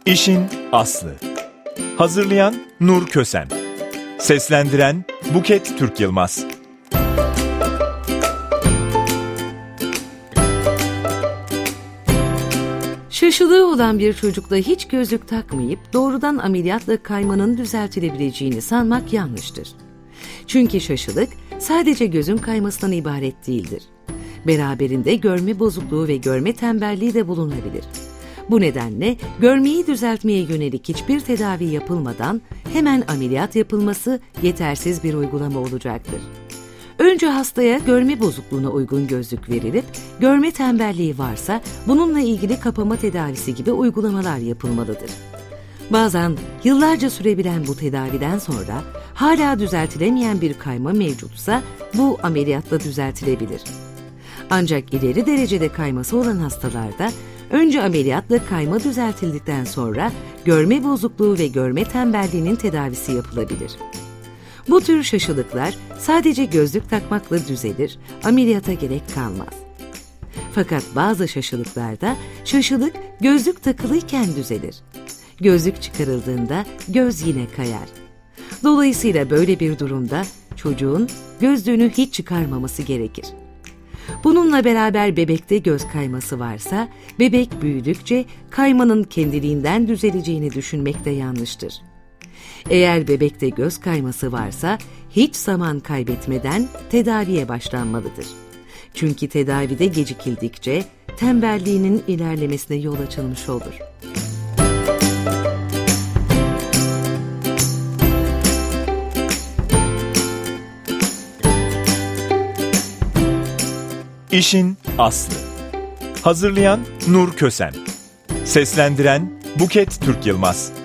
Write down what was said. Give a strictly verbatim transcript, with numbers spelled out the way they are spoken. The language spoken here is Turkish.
İşin aslı. Hazırlayan Nur Kösen. Seslendiren Buket Türk Yılmaz. Şaşılığı olan bir çocukla hiç gözlük takmayıp doğrudan ameliyatla kaymanın düzeltilebileceğini sanmak yanlıştır. Çünkü şaşılık sadece gözün kaymasından ibaret değildir. Beraberinde görme bozukluğu ve görme tembelliği de bulunabilir. Bu nedenle görmeyi düzeltmeye yönelik hiçbir tedavi yapılmadan hemen ameliyat yapılması yetersiz bir uygulama olacaktır. Önce hastaya görme bozukluğuna uygun gözlük verilip, görme tembelliği varsa bununla ilgili kapama tedavisi gibi uygulamalar yapılmalıdır. Bazen yıllarca sürebilen bu tedaviden sonra hala düzeltilemeyen bir kayma mevcutsa bu ameliyatla düzeltilebilir. Ancak ileri derecede kayması olan hastalarda önce ameliyatla kayma düzeltildikten sonra görme bozukluğu ve görme tembelliğinin tedavisi yapılabilir. Bu tür şaşılıklar sadece gözlük takmakla düzelir, ameliyata gerek kalmaz. Fakat bazı şaşılıklarda şaşılık gözlük takılıyken düzelir. Gözlük çıkarıldığında göz yine kayar. Dolayısıyla böyle bir durumda çocuğun gözlüğünü hiç çıkarmaması gerekir. Bununla beraber bebekte göz kayması varsa, bebek büyüdükçe kaymanın kendiliğinden düzeleceğini düşünmek de yanlıştır. Eğer bebekte göz kayması varsa, hiç zaman kaybetmeden tedaviye başlanmalıdır. Çünkü tedavide gecikildikçe tembelliğinin ilerlemesine yol açılmış olur. İşin aslı. Hazırlayan Nur Kösen. Seslendiren Buket Türk Yılmaz.